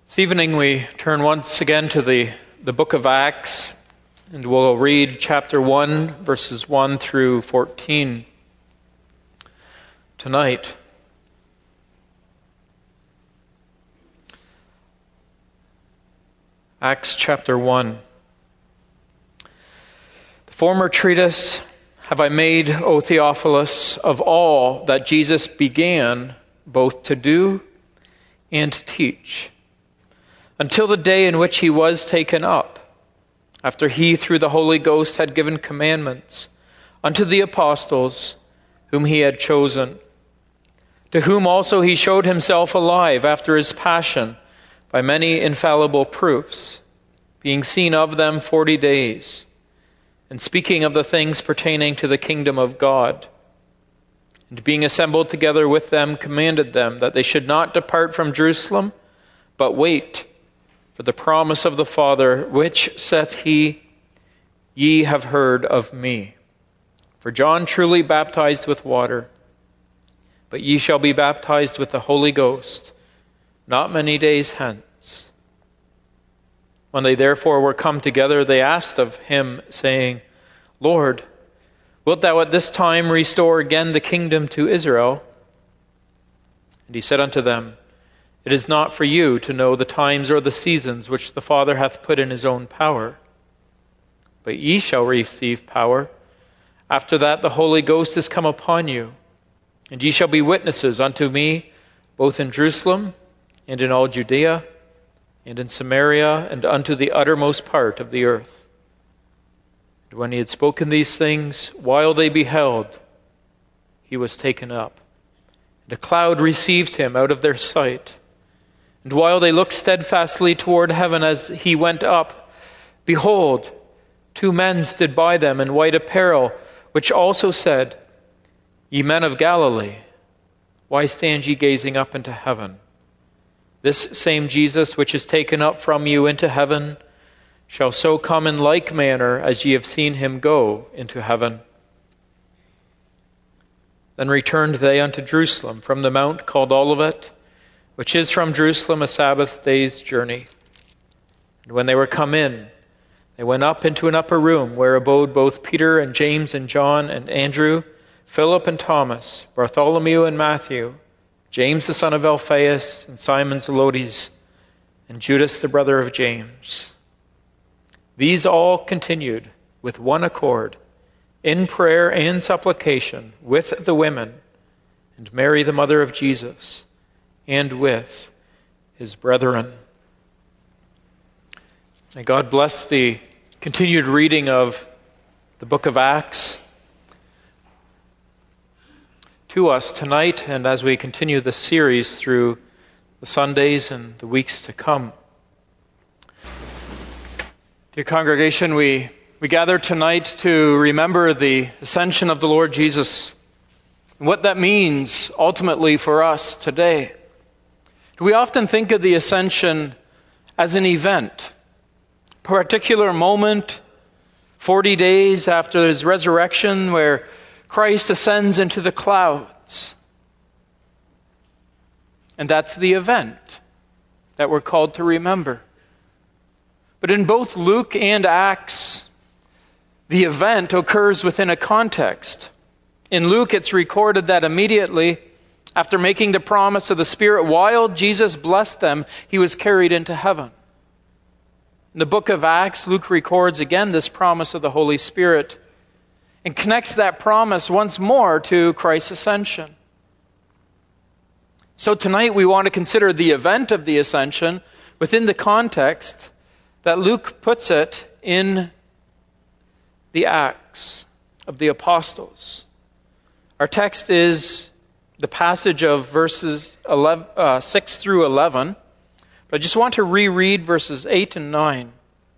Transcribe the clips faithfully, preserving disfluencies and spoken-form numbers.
This evening we turn once again to the, the book of Acts, and we'll read chapter one, verses one through fourteen tonight. Acts chapter one. The former treatise have I made, O Theophilus, of all that Jesus began both to do and teach, until the day in which he was taken up, after he through the Holy Ghost had given commandments unto the apostles whom he had chosen, to whom also he showed himself alive after his passion by many infallible proofs, being seen of them forty days, and speaking of the things pertaining to the kingdom of God. And being assembled together with them, commanded them that they should not depart from Jerusalem, but wait for the promise of the Father, which saith he, Ye have heard of me. For John truly baptized with water, but ye shall be baptized with the Holy Ghost not many days hence. When they therefore were come together, they asked of him, saying, Lord, wilt thou at this time restore again the kingdom to Israel? And he said unto them, It is not for you to know the times or the seasons which the Father hath put in his own power. But ye shall receive power. After that the Holy Ghost is come upon you, and ye shall be witnesses unto me, both in Jerusalem and in all Judea, and in Samaria, and unto the uttermost part of the earth. And when he had spoken these things, while they beheld, he was taken up, and a cloud received him out of their sight. And while they looked steadfastly toward heaven as he went up, behold, two men stood by them in white apparel, which also said, Ye men of Galilee, why stand ye gazing up into heaven? This same Jesus, which is taken up from you into heaven, shall so come in like manner as ye have seen him go into heaven. Then returned they unto Jerusalem from the mount called Olivet, which is from Jerusalem a Sabbath day's journey. And when they were come in, they went up into an upper room, where abode both Peter and James and John and Andrew, Philip and Thomas, Bartholomew and Matthew, James the son of Alphaeus, and Simon Zelotes, and Judas the brother of James. These all continued with one accord in prayer and supplication with the women, and Mary the mother of Jesus, and with his brethren. May God bless the continued reading of the book of Acts to us tonight, and as we continue this series through the Sundays and the weeks to come. Dear congregation, we, we gather tonight to remember the ascension of the Lord Jesus and what that means ultimately for us today. We often think of the ascension as an event, a particular moment, forty days after his resurrection, where Christ ascends into the clouds. And that's the event that we're called to remember. But in both Luke and Acts, the event occurs within a context. In Luke, it's recorded that immediately after making the promise of the Spirit, while Jesus blessed them, he was carried into heaven. In the book of Acts, Luke records again this promise of the Holy Spirit and connects that promise once more to Christ's ascension. So tonight we want to consider the event of the ascension within the context that Luke puts it in the Acts of the Apostles. Our text is the passage of verses eleven, uh, six through eleven. But I just want to reread verses eight and nine.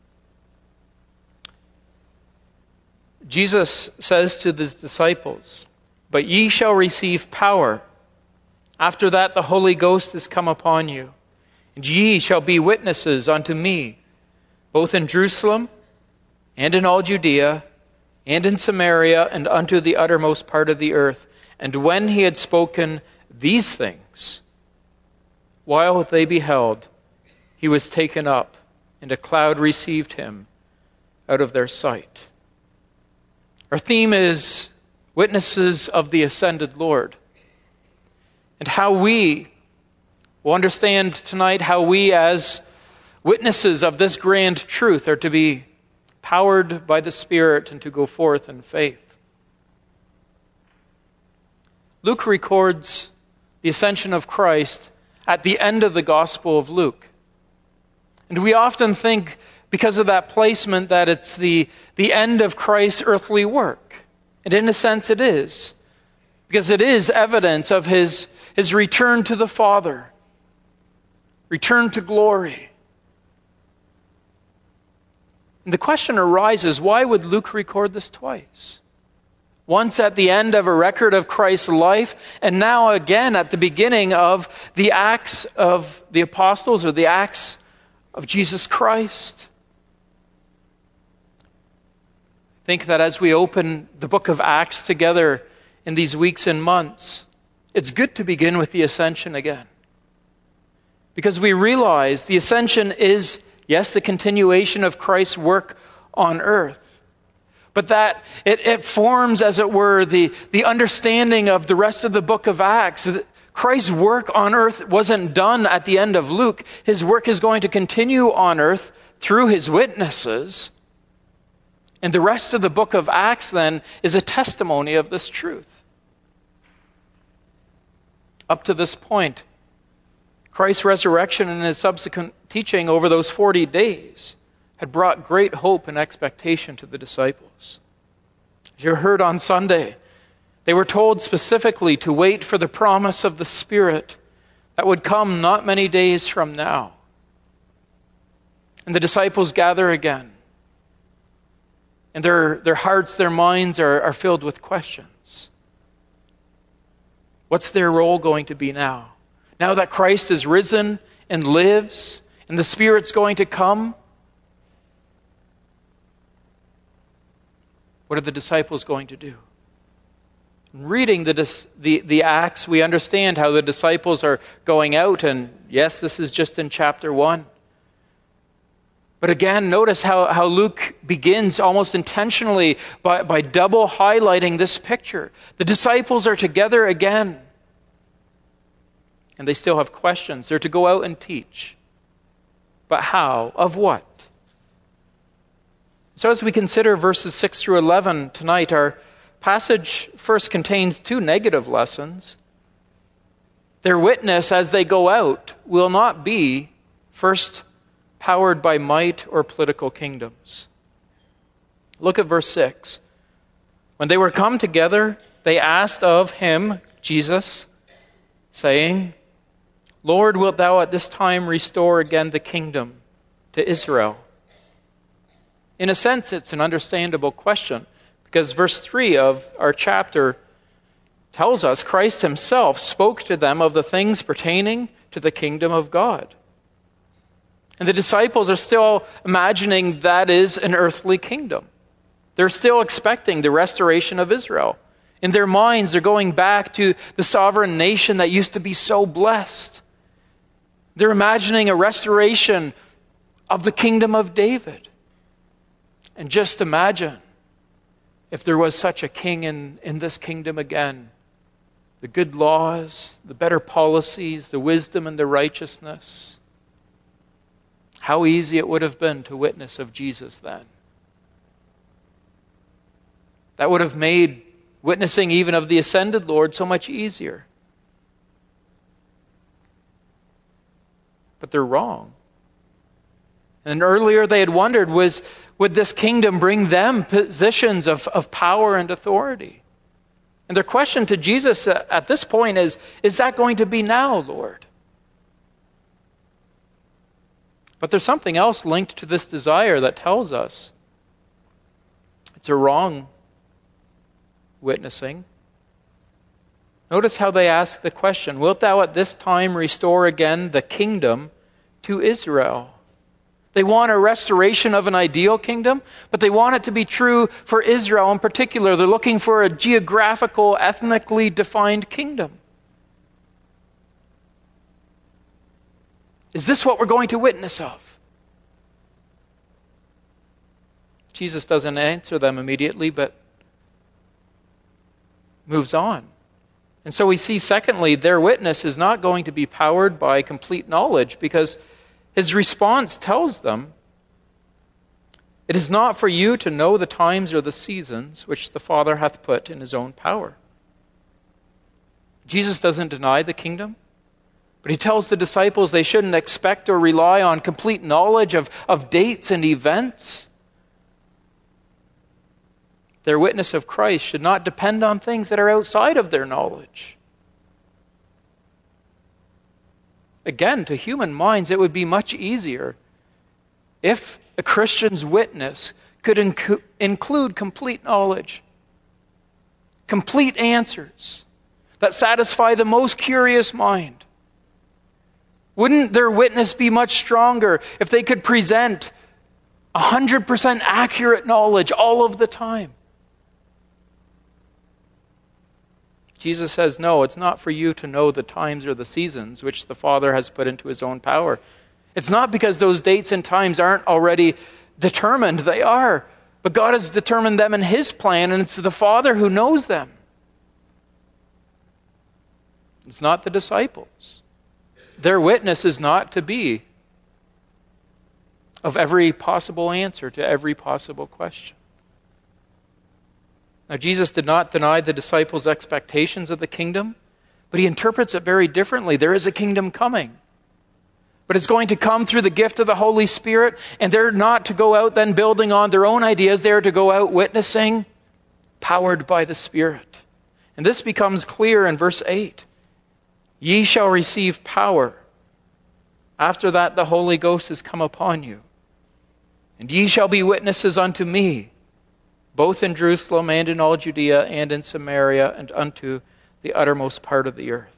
Jesus says to his disciples, But ye shall receive power. After that the Holy Ghost is come upon you. And ye shall be witnesses unto me, both in Jerusalem and in all Judea and in Samaria and unto the uttermost part of the earth. And when he had spoken these things, while they beheld, he was taken up, and a cloud received him out of their sight. Our theme is witnesses of the ascended Lord. And how we will understand tonight how we as witnesses of this grand truth are to be powered by the Spirit and to go forth in faith. Luke records the ascension of Christ at the end of the Gospel of Luke. And we often think, because of that placement, that it's the, the end of Christ's earthly work. And in a sense it is. Because it is evidence of his, his return to the Father. Return to glory. And the question arises, why would Luke record this twice? Once at the end of a record of Christ's life, and now again at the beginning of the Acts of the Apostles, or the Acts of Jesus Christ. I think that as we open the book of Acts together in these weeks and months, it's good to begin with the ascension again. Because we realize the ascension is, yes, the continuation of Christ's work on earth. But that it, it forms, as it were, the, the understanding of the rest of the book of Acts. Christ's work on earth wasn't done at the end of Luke. His work is going to continue on earth through his witnesses. And the rest of the book of Acts, then, is a testimony of this truth. Up to this point, Christ's resurrection and his subsequent teaching over those forty days had brought great hope and expectation to the disciples. As you heard on Sunday, they were told specifically to wait for the promise of the Spirit that would come not many days from now. And the disciples gather again. And their, their hearts, their minds are, are filled with questions. What's their role going to be now? Now that Christ is risen and lives, and the Spirit's going to come, what are the disciples going to do? In reading the, the, the Acts, we understand how the disciples are going out, and yes, this is just in chapter one. But again, notice how, how Luke begins almost intentionally by, by double highlighting this picture. The disciples are together again. And they still have questions. They're to go out and teach. But how? Of what? So as we consider verses six through eleven tonight, our passage first contains two negative lessons. Their witness as they go out will not be, first, powered by might or political kingdoms. Look at verse six. When they were come together, they asked of him, Jesus, saying, Lord, wilt thou at this time restore again the kingdom to Israel? In a sense, it's an understandable question, because verse three of our chapter tells us Christ himself spoke to them of the things pertaining to the kingdom of God. And the disciples are still imagining that is an earthly kingdom. They're still expecting the restoration of Israel. In their minds, they're going back to the sovereign nation that used to be so blessed. They're imagining a restoration of the kingdom of David. And just imagine if there was such a king in, in this kingdom again. The good laws, the better policies, the wisdom and the righteousness. How easy it would have been to witness of Jesus then. That would have made witnessing even of the ascended Lord so much easier. But they're wrong. And earlier they had wondered, was, would this kingdom bring them positions of, of power and authority? And their question to Jesus at this point is, is that going to be now, Lord? But there's something else linked to this desire that tells us it's a wrong witnessing. Notice how they ask the question, wilt thou at this time restore again the kingdom to Israel? They want a restoration of an ideal kingdom, but they want it to be true for Israel in particular. They're looking for a geographical, ethnically defined kingdom. Is this what we're going to witness of? Jesus doesn't answer them immediately, but moves on. And so we see, secondly, their witness is not going to be powered by complete knowledge, because his response tells them, it is not for you to know the times or the seasons which the Father hath put in his own power. Jesus doesn't deny the kingdom, but he tells the disciples they shouldn't expect or rely on complete knowledge of, of dates and events. Their witness of Christ should not depend on things that are outside of their knowledge. Again, to human minds, it would be much easier if a Christian's witness could inc- include complete knowledge, complete answers that satisfy the most curious mind. Wouldn't their witness be much stronger if they could present one hundred percent accurate knowledge all of the time? Jesus says, no, it's not for you to know the times or the seasons which the Father has put into his own power. It's not because those dates and times aren't already determined. They are. But God has determined them in his plan, and it's the Father who knows them. It's not the disciples. Their witness is not to be of every possible answer to every possible question. Now, Jesus did not deny the disciples' expectations of the kingdom, but he interprets it very differently. There is a kingdom coming, but it's going to come through the gift of the Holy Spirit, and they're not to go out then building on their own ideas. They're to go out witnessing, powered by the Spirit. And this becomes clear in verse eight. Ye shall receive power. After that the Holy Ghost is come upon you. And ye shall be witnesses unto me, both in Jerusalem and in all Judea and in Samaria and unto the uttermost part of the earth.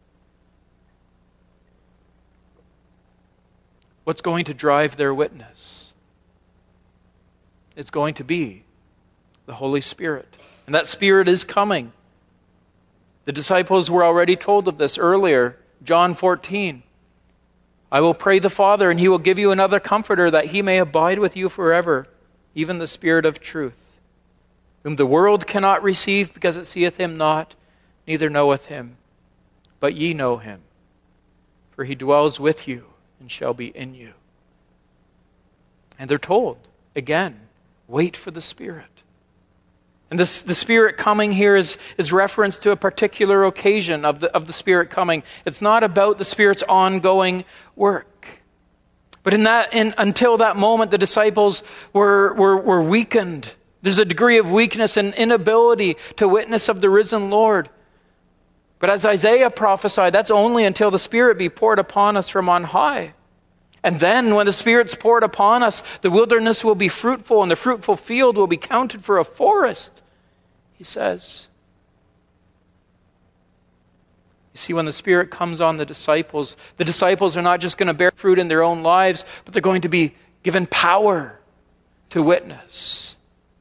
What's going to drive their witness? It's going to be the Holy Spirit. And that Spirit is coming. The disciples were already told of this earlier. John fourteen. I will pray the Father, and he will give you another comforter, that he may abide with you forever, even the Spirit of truth, whom the world cannot receive, because it seeth him not, neither knoweth him. But ye know him, for he dwells with you and shall be in you. And they're told, again, wait for the Spirit. And this, the Spirit coming here is, is reference to a particular occasion of the, of the Spirit coming. It's not about the Spirit's ongoing work. But in that, in, until that moment, the disciples were, were, were weakened. There's a degree of weakness and inability to witness of the risen Lord. But as Isaiah prophesied, that's only until the Spirit be poured upon us from on high. And then when the Spirit's poured upon us, the wilderness will be fruitful and the fruitful field will be counted for a forest, he says. You see, when the Spirit comes on the disciples, the disciples are not just going to bear fruit in their own lives, but they're going to be given power to witness.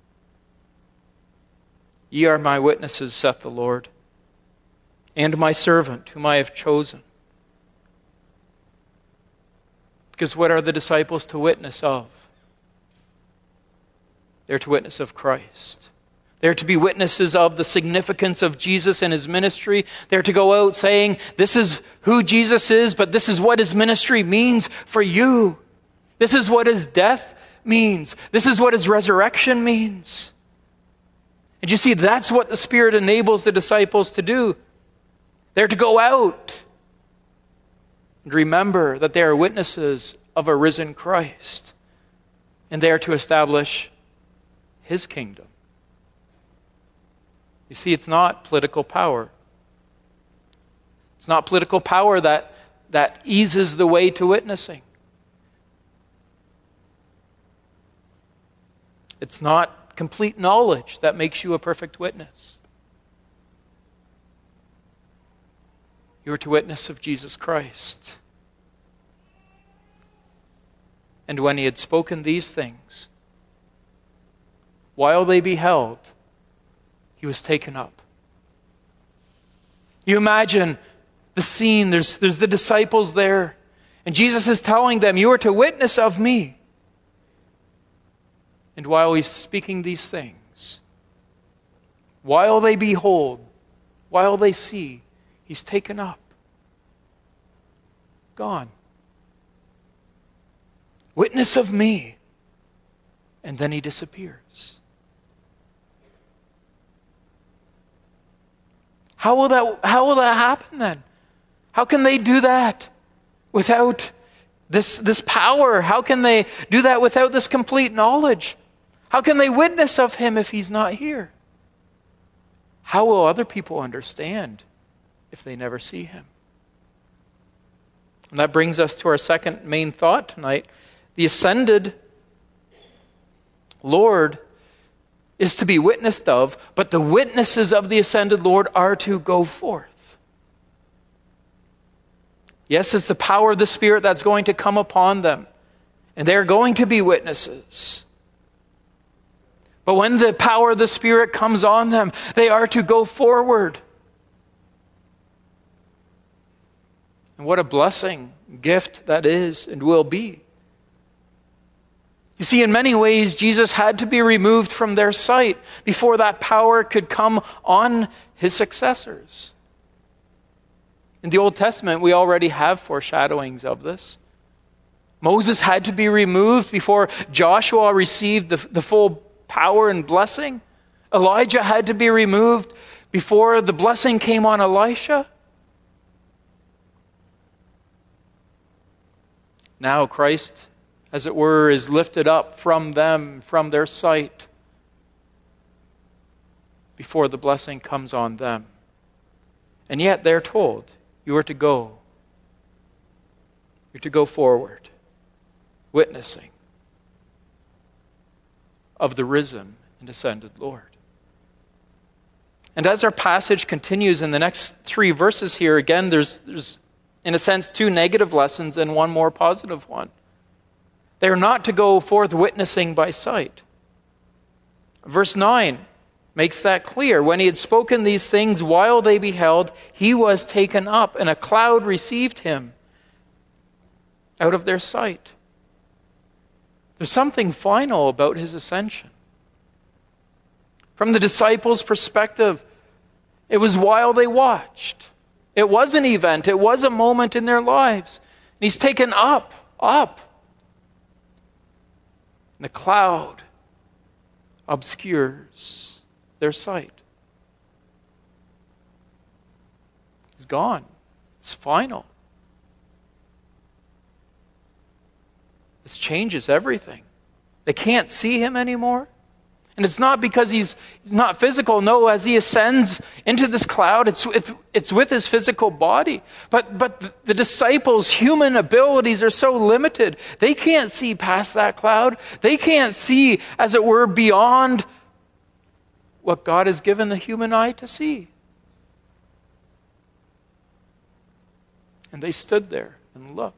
Ye are my witnesses, saith the Lord, and my servant whom I have chosen. Because what are the disciples to witness of? They're to witness of Christ. They're to be witnesses of the significance of Jesus and his ministry. They're to go out saying, this is who Jesus is, but this is what his ministry means for you. This is what his death means. This is what his resurrection means. And you see, that's what the Spirit enables the disciples to do. They're to go out and remember that they are witnesses of a risen Christ. And they are to establish his kingdom. You see, it's not political power. It's not political power that, that eases the way to witnessing. It's not complete knowledge that makes you a perfect witness. You are to witness of Jesus Christ. And when he had spoken these things, while they beheld, he was taken up. You imagine the scene. There's, there's the disciples there, And Jesus is telling them, you are to witness of me. And while he's speaking these things, while they behold, while they see, he's taken up, gone. Witness of me. And then he disappears. How will that, how will that happen then? How can they do that without this, this power? How can they do that without this complete knowledge? How can they witness of him if he's not here? How will other people understand if they never see him? And that brings us to our second main thought tonight. The ascended Lord is to be witnessed of, but the witnesses of the ascended Lord are to go forth. Yes, it's the power of the Spirit that's going to come upon them, and they're going to be witnesses. But when the power of the Spirit comes on them, they are to go forward. And what a blessing, gift that is and will be. You see, in many ways, Jesus had to be removed from their sight before that power could come on his successors. In the Old Testament, we already have foreshadowings of this. Moses had to be removed before Joshua received the, the full power and blessing. Elijah had to be removed before the blessing came on Elisha. Now Christ, as it were, is lifted up from them, from their sight, before the blessing comes on them. And yet they're told, you are to go. You're to go forward, witnessing of the risen and ascended Lord. And as our passage continues in the next three verses here, again, there's, there's in a sense, two negative lessons and one more positive one. They are not to go forth witnessing by sight. Verse nine makes that clear. When he had spoken these things while they beheld, he was taken up, and a cloud received him out of their sight. There's something final about his ascension. From the disciples' perspective, it was while they watched. It was an event. It was a moment in their lives. And he's taken up, up. And the cloud obscures their sight. He's gone. It's final. This changes everything. They can't see him anymore. And it's not because he's, he's not physical. No, as he ascends into this cloud, it's, it's, it's with his physical body. But, but the disciples' human abilities are so limited. They can't see past that cloud. They can't see, as it were, beyond what God has given the human eye to see. And they stood there and looked.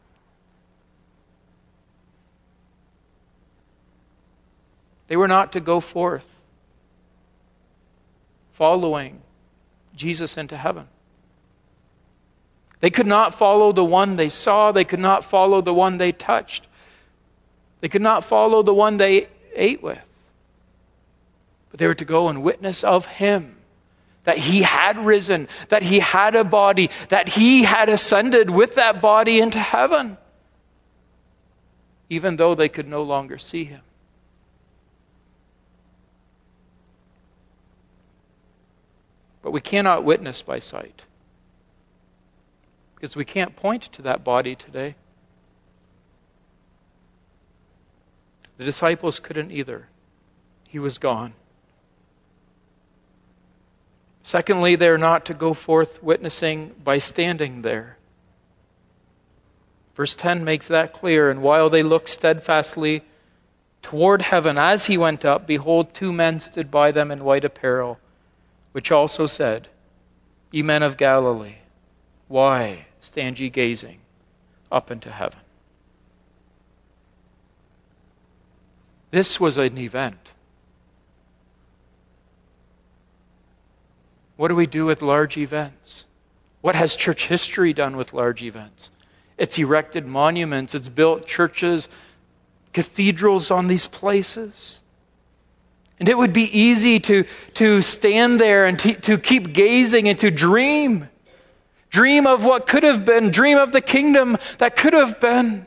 They were not to go forth following Jesus into heaven. They could not follow the one they saw. They could not follow the one they touched. They could not follow the one they ate with. But they were to go and witness of him, that he had risen, that he had a body, that he had ascended with that body into heaven, even though they could no longer see him. But we cannot witness by sight, because we can't point to that body today. The disciples couldn't either. He was gone. Secondly, they're not to go forth witnessing by standing there. Verse ten makes that clear. And while they looked steadfastly toward heaven as he went up, behold, two men stood by them in white apparel, which also said, Ye men of Galilee, why stand ye gazing up into heaven? This was an event. What do we do with large events? What has church history done with large events? It's erected monuments. It's built churches, cathedrals on these places. And it would be easy to, to stand there and to, to keep gazing and to dream. Dream of what could have been. Dream of the kingdom that could have been.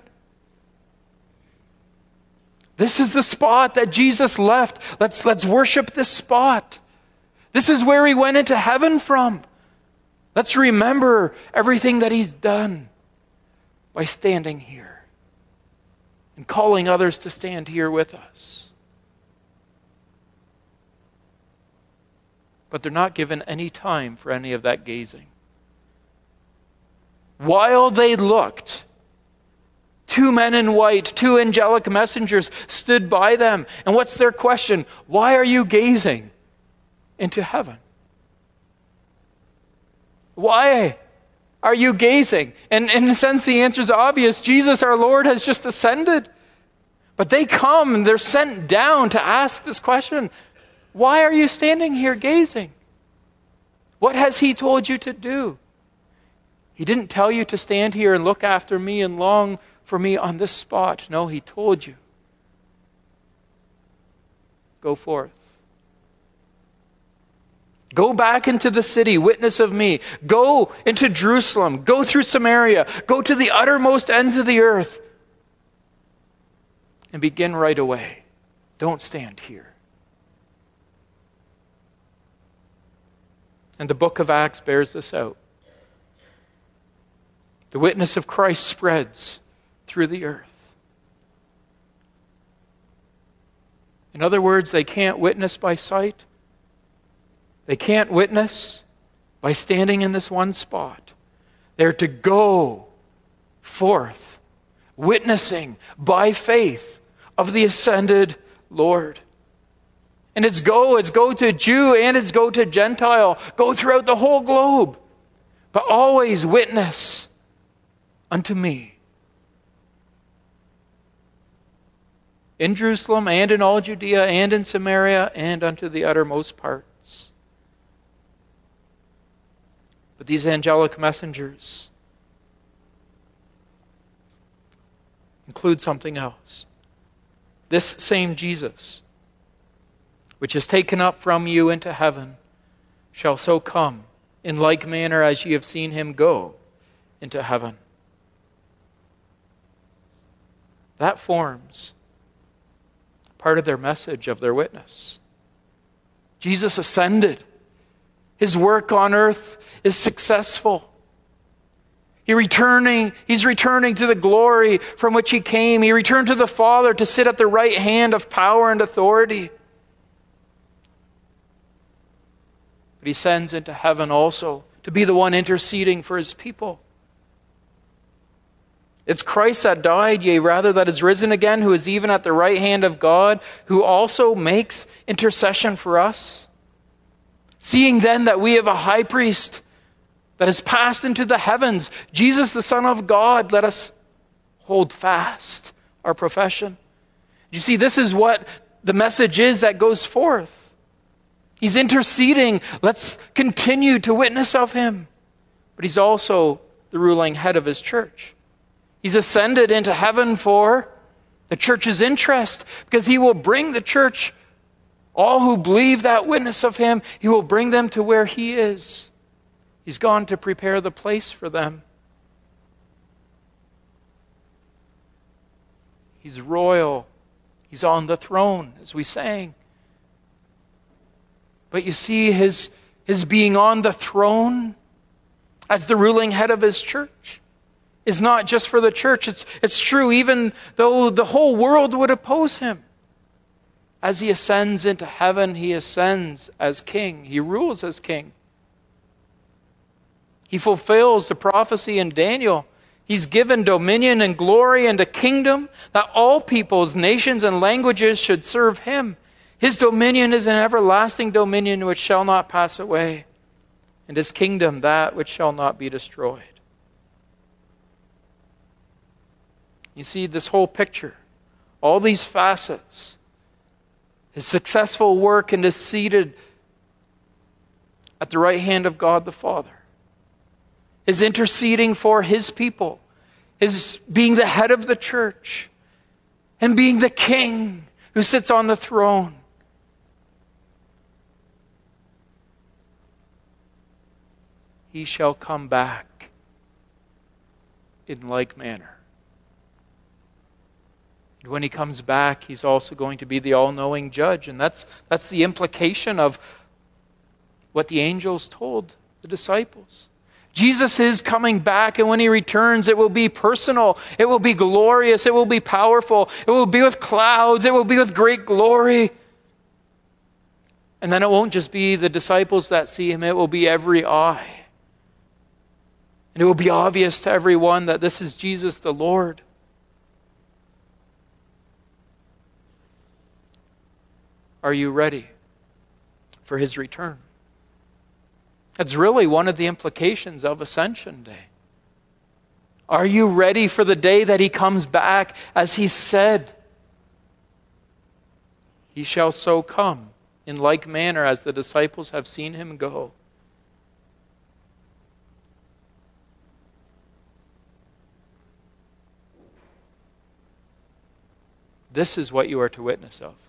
This is the spot that Jesus left. Let's, let's worship this spot. This is where he went into heaven from. Let's remember everything that he's done by standing here and calling others to stand here with us. But they're not given any time for any of that gazing. While they looked, two men in white, two angelic messengers stood by them. And what's their question? Why are you gazing into heaven? Why are you gazing? And in a sense, the answer is obvious. Jesus, our Lord, has just ascended. But they come and they're sent down to ask this question. Why are you standing here gazing? What has he told you to do? He didn't tell you to stand here and look after me and long for me on this spot. No, he told you. Go forth. Go back into the city, witness of me. Go into Jerusalem. Go through Samaria. Go to the uttermost ends of the earth. And begin right away. Don't stand here. And the book of Acts bears this out. The witness of Christ spreads through the earth. In other words, they can't witness by sight. They can't witness by standing in this one spot. They're to go forth, witnessing by faith of the ascended Lord. And it's go, it's go to Jew and it's go to Gentile. Go throughout the whole globe. But always witness unto me. In Jerusalem and in all Judea and in Samaria and unto the uttermost parts. But these angelic messengers include something else. This same Jesus, which is taken up from you into heaven, shall so come in like manner as ye have seen him go into heaven. That forms part of their message, of their witness. Jesus ascended. His work on earth is successful. He returning, he's returning to the glory from which he came. He returned to the Father to sit at the right hand of power and authority. But he sends into heaven also to be the one interceding for his people. It's Christ that died, yea, rather that is risen again, who is even at the right hand of God, who also makes intercession for us. Seeing then that we have a high priest that has passed into the heavens, Jesus the Son of God, let us hold fast our profession. You see, this is what the message is that goes forth. He's interceding. Let's continue to witness of him. But he's also the ruling head of his church. He's ascended into heaven for the church's interest, because he will bring the church, all who believe that witness of him, he will bring them to where he is. He's gone to prepare the place for them. He's royal. He's on the throne, as we sang. But you see, his, his being on the throne as the ruling head of his church is not just for the church. It's, it's true even though the whole world would oppose him. As he ascends into heaven, he ascends as king. He rules as king. He fulfills the prophecy in Daniel. He's given dominion and glory and a kingdom that all peoples, nations, and languages should serve him. His dominion is an everlasting dominion which shall not pass away, and his kingdom that which shall not be destroyed. You see this whole picture, all these facets. His successful work and is seated at the right hand of God the Father. His interceding for his people. his being the head of the church and being the king who sits on the throne. He shall come back in like manner. And when he comes back, he's also going to be the all-knowing judge. And that's, that's the implication of what the angels told the disciples. Jesus is coming back, and when he returns, it will be personal. It will be glorious. It will be powerful. It will be with clouds. It will be with great glory. And then it won't just be the disciples that see him. It will be every eye. And it will be obvious to everyone that this is Jesus the Lord. Are you ready for his return? That's really one of the implications of Ascension Day. Are you ready for the day that he comes back as he said? He shall so come in like manner as the disciples have seen him go. This is what you are to witness of.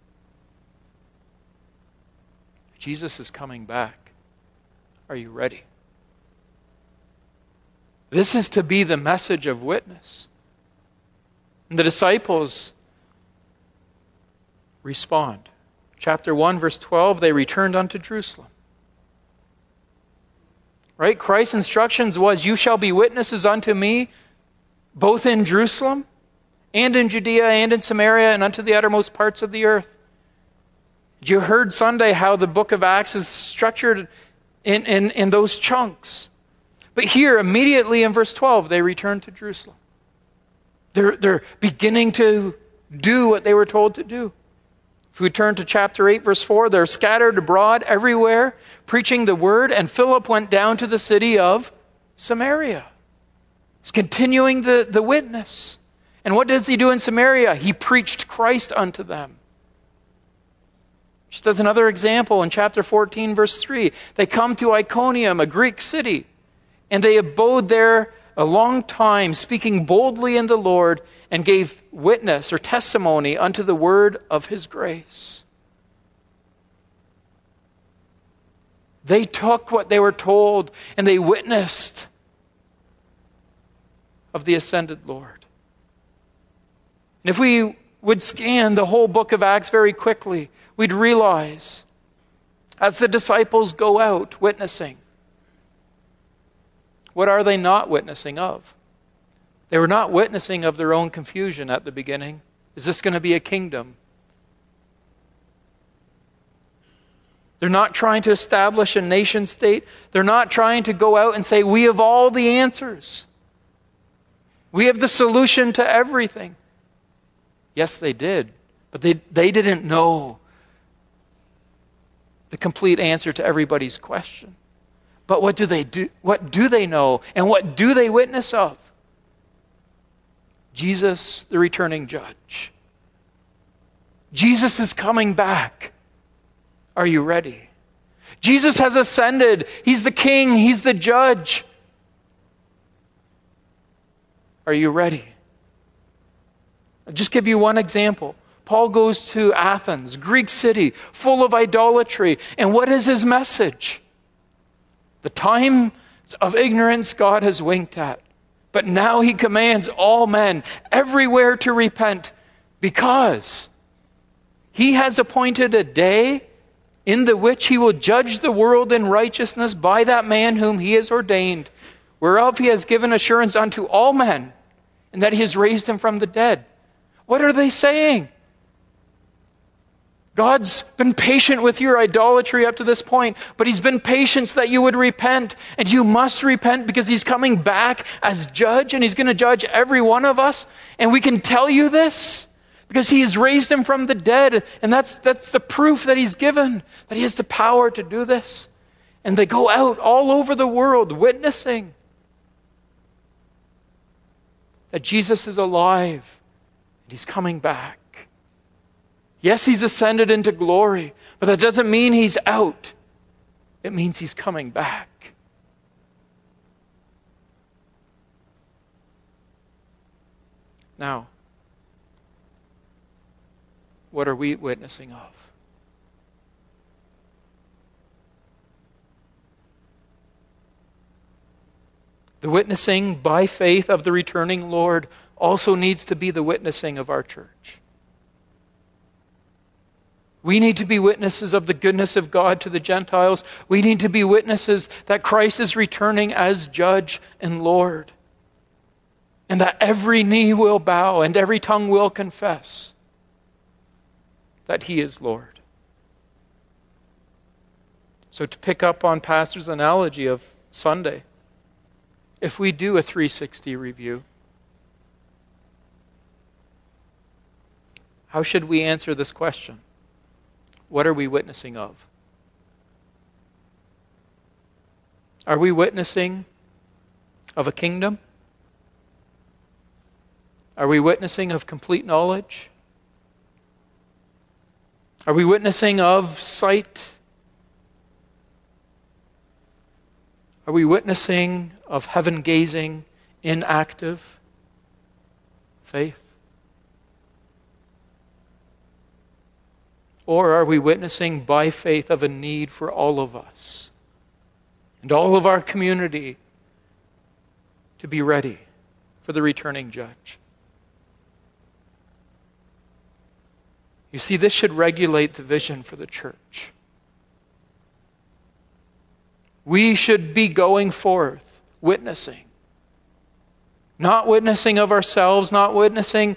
Jesus is coming back. Are you ready? This is to be the message of witness. And the disciples respond. Chapter one, verse twelve, they returned unto Jerusalem. Right? Christ's instructions was, you shall be witnesses unto me, both in Jerusalem and in Judea and in Samaria and unto the uttermost parts of the earth. You heard Sunday how the book of Acts is structured in, in, in those chunks. But here, immediately in verse twelve, they return to Jerusalem. They're, they're beginning to do what they were told to do. If we turn to chapter eight, verse four, they're scattered abroad everywhere, preaching the word, and Philip went down to the city of Samaria. He's continuing the, the witness. And what does he do in Samaria? He preached Christ unto them. Just as another example, in chapter fourteen, verse three, they come to Iconium, a Greek city, and they abode there a long time, speaking boldly in the Lord, and gave witness or testimony unto the word of his grace. They took what they were told, and they witnessed of the ascended Lord. And if we would scan the whole book of Acts very quickly, we'd realize, as the disciples go out witnessing, what are they not witnessing of? They were not witnessing of their own confusion at the beginning. Is this going to be a kingdom? They're not trying to establish a nation state. They're not trying to go out and say, we have all the answers. We have the solution to everything. Yes, they did, but they, they didn't know the complete answer to everybody's question. But what do they do? What do they know? And what do they witness of? Jesus, the returning judge. Jesus is coming back. Are you ready? Jesus has ascended. He's the king. He's the judge. Are you ready? I'll just give you one example. Paul goes to Athens, Greek city, full of idolatry. And what is his message? The time of ignorance God has winked at. But now he commands all men everywhere to repent, because he has appointed a day in the which he will judge the world in righteousness by that man whom he has ordained, whereof he has given assurance unto all men, and that he has raised him from the dead. What are they saying? God's been patient with your idolatry up to this point, but he's been patient so that you would repent. And you must repent because he's coming back as judge, and he's going to judge every one of us. And we can tell you this because he has raised him from the dead. And that's, that's the proof that he's given, that he has the power to do this. And they go out all over the world witnessing that Jesus is alive and he's coming back. Yes, he's ascended into glory, but that doesn't mean he's out. It means he's coming back. Now, what are we witnessing of? The witnessing by faith of the returning Lord also needs to be the witnessing of our church. We need to be witnesses of the goodness of God to the Gentiles. We need to be witnesses that Christ is returning as judge and Lord. And that every knee will bow and every tongue will confess that He is Lord. So to pick up on Pastor's analogy of Sunday, if we do a three sixty review, how should we answer this question? What are we witnessing of? Are we witnessing of a kingdom? Are we witnessing of complete knowledge? Are we witnessing of sight? Are we witnessing of heaven-gazing, inactive faith? Or are we witnessing by faith of a need for all of us and all of our community to be ready for the returning judge? You see, this should regulate the vision for the church. We should be going forth, witnessing. Not witnessing of ourselves, not witnessing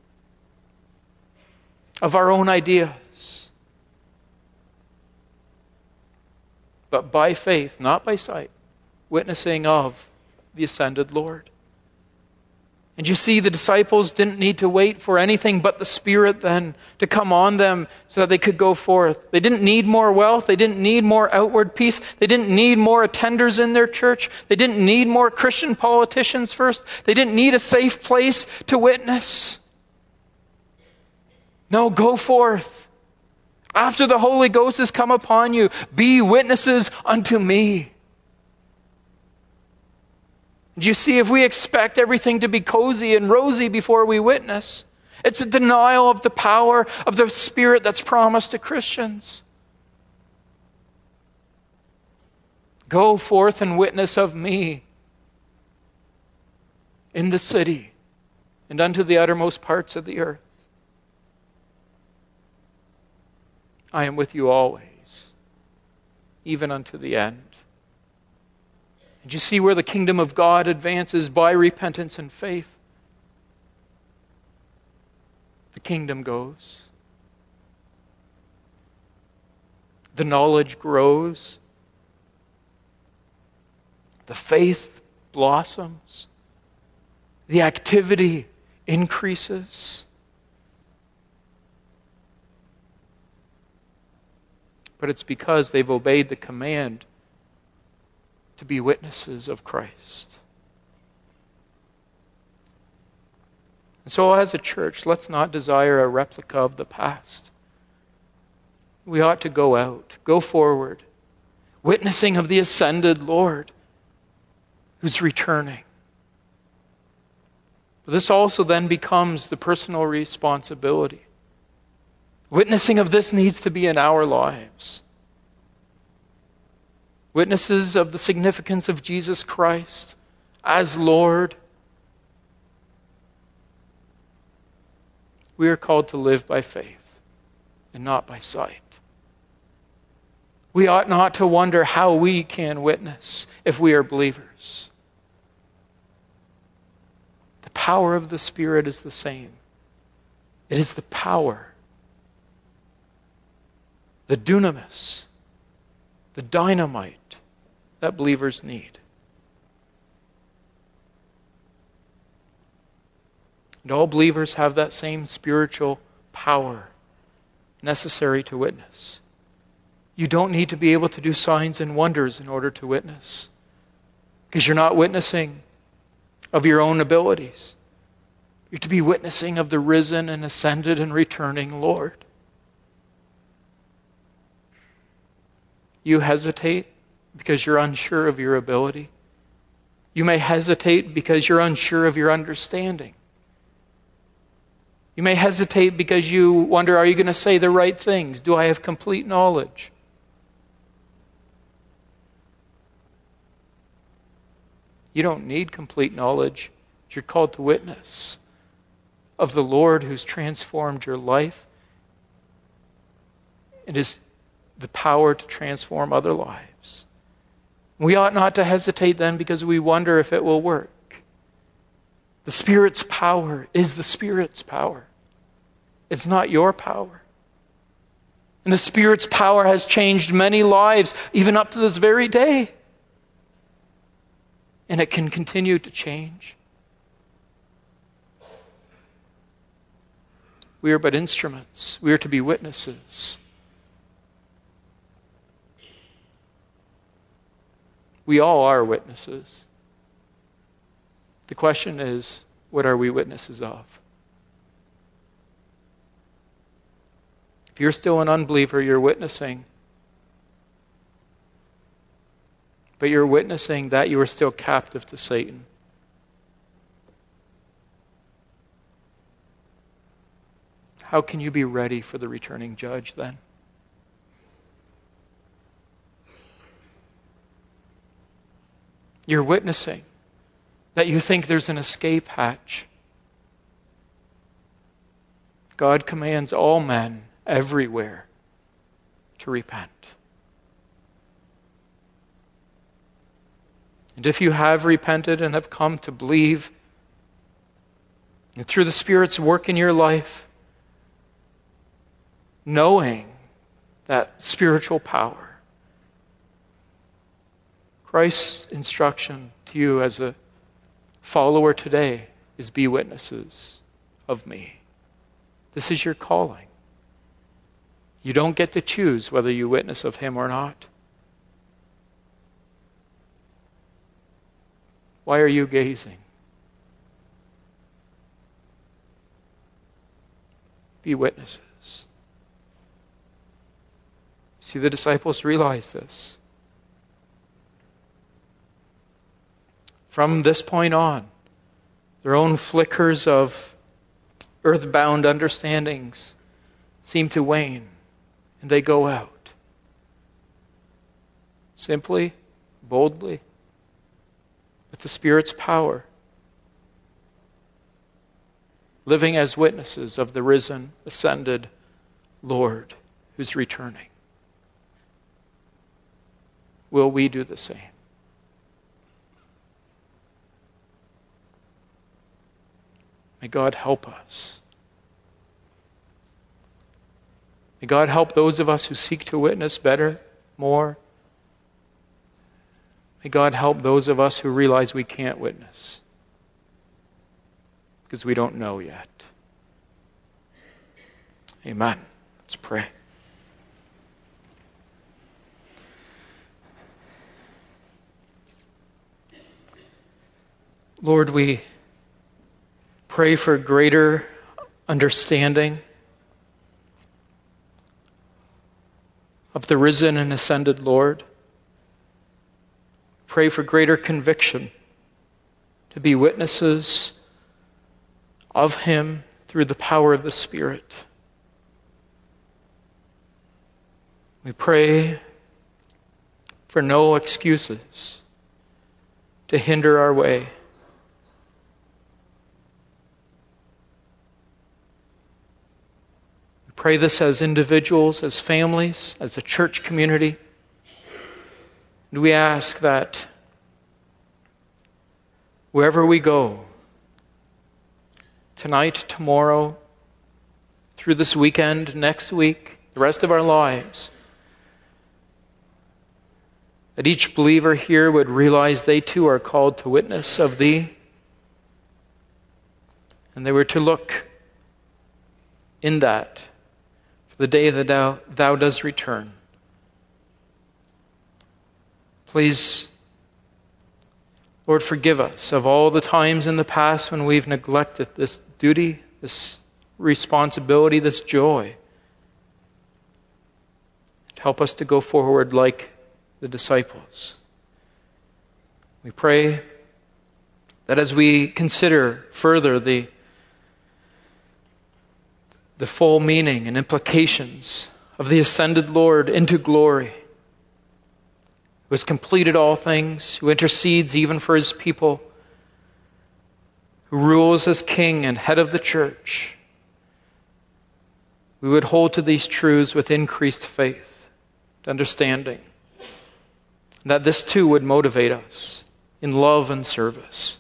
of our own ideas. But by faith, not by sight, witnessing of the ascended Lord. And you see, the disciples didn't need to wait for anything but the Spirit then to come on them so that they could go forth. They didn't need more wealth. They didn't need more outward peace. They didn't need more attenders in their church. They didn't need more Christian politicians first. They didn't need a safe place to witness. No, go forth. After the Holy Ghost has come upon you, be witnesses unto me. Do you see, if we expect everything to be cozy and rosy before we witness, it's a denial of the power of the Spirit that's promised to Christians. Go forth and witness of me in the city and unto the uttermost parts of the earth. I am with you always, even unto the end. And you see where the kingdom of God advances by repentance and faith. The kingdom goes. The knowledge grows. The faith blossoms. The activity increases. But it's because they've obeyed the command to be witnesses of Christ. And so as a church, let's not desire a replica of the past. We ought to go out, go forward, witnessing of the ascended Lord who's returning. But this also then becomes the personal responsibility. Witnessing of this needs to be in our lives. Witnesses of the significance of Jesus Christ as Lord. We are called to live by faith and not by sight. We ought not to wonder how we can witness if we are believers. The power of the Spirit is the same. It is the power, the dunamis, the dynamite that believers need. And all believers have that same spiritual power necessary to witness. You don't need to be able to do signs and wonders in order to witness, because you're not witnessing of your own abilities. You're to be witnessing of the risen and ascended and returning Lord. You hesitate because you're unsure of your ability. You may hesitate because you're unsure of your understanding. You may hesitate because you wonder, are you going to say the right things? Do I have complete knowledge? You don't need complete knowledge. You're called to witness of the Lord who's transformed your life. It is the power to transform other lives. We ought not to hesitate then because we wonder if it will work. The Spirit's power is the Spirit's power. It's not your power. And the Spirit's power has changed many lives, even up to this very day. And it can continue to change. We are but instruments. We are to be witnesses. We all are witnesses. The question is, what are we witnesses of? If you're still an unbeliever, you're witnessing. But you're witnessing that you are still captive to Satan. How can you be ready for the returning judge then? You're witnessing that you think there's an escape hatch. God commands all men everywhere to repent. And if you have repented and have come to believe, and through the Spirit's work in your life, knowing that spiritual power, Christ's instruction to you as a follower today is be witnesses of me. This is your calling. You don't get to choose whether you witness of him or not. Why are you gazing? Be witnesses. See, the disciples realize this. From this point on, their own flickers of earthbound understandings seem to wane, and they go out. Simply, boldly, with the Spirit's power, living as witnesses of the risen, ascended Lord who's returning. Will we do the same? May God help us. May God help those of us who seek to witness better, more. May God help those of us who realize we can't witness because we don't know yet. Amen. Let's pray. Lord, we pray for greater understanding of the risen and ascended Lord. Pray for greater conviction to be witnesses of him through the power of the Spirit. We pray for no excuses to hinder our way. Pray this as individuals, as families, as a church community. And we ask that wherever we go, tonight, tomorrow, through this weekend, next week, the rest of our lives, that each believer here would realize they too are called to witness of thee. And they were to look in that the day that thou, thou dost return. Please, Lord, forgive us of all the times in the past when we've neglected this duty, this responsibility, this joy. Help us to go forward like the disciples. We pray that as we consider further the the full meaning and implications of the ascended Lord into glory, who has completed all things, who intercedes even for his people, who rules as king and head of the church, we would hold to these truths with increased faith and understanding, that this too would motivate us in love and service.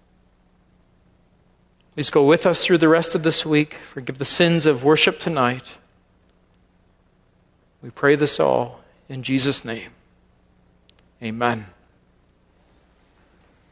Please go with us through the rest of this week. Forgive the sins of worship tonight. We pray this all in Jesus' name. Amen.